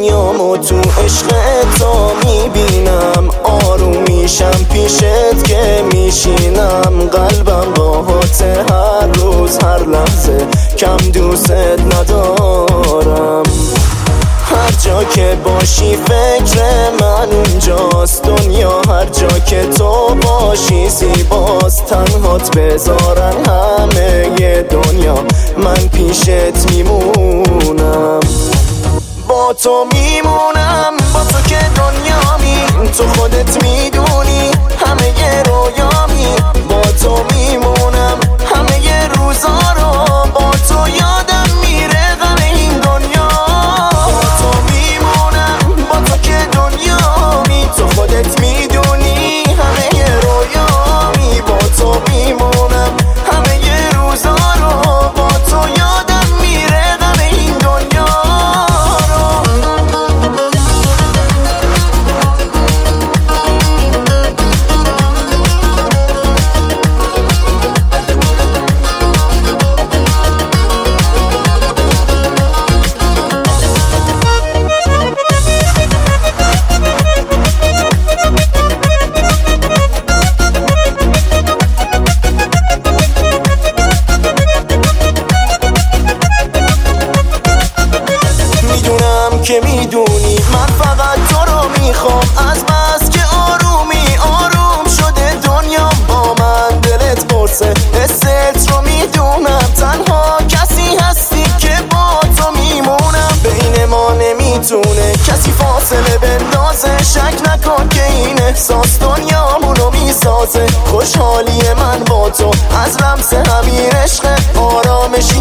دنیامو تو عشق تو میبینم، آروم میشم پیشت که میشینم، قلبم راحت هر روز هر لحظه، کم دوست ندارم. هر جا که باشی فکر من اونجاست، دنیا هر جا که تو باشی زیباست. تنهات بذارن همه ی دنیا، من پیشت میمونم، با تو میمونم، با تو که دنیامی، تو خودت میدونی همه ی رویامی. با تو میمونم همه ی روزا رو، با تو یادم میره غم این دنیا. با تو میمونم، با تو که دنیامی، تو خودت میدونی همه ی رویامی. با تو میمونم همه ی روزا رو، با تو یادم میره غم این دنیا. که میدونی من فقط تو رو میخوام، از بس که آرومی آروم شده دنیا با من. دلت پرسه حست رو میدونم، تنها کسی هستی که با تو میمونم. بین ما نمیتونه کسی فاصله بندازه، شک نکن که این احساس دنیامونو میسازه. خوشحالی من با تو از لمس همین عشق، آرامش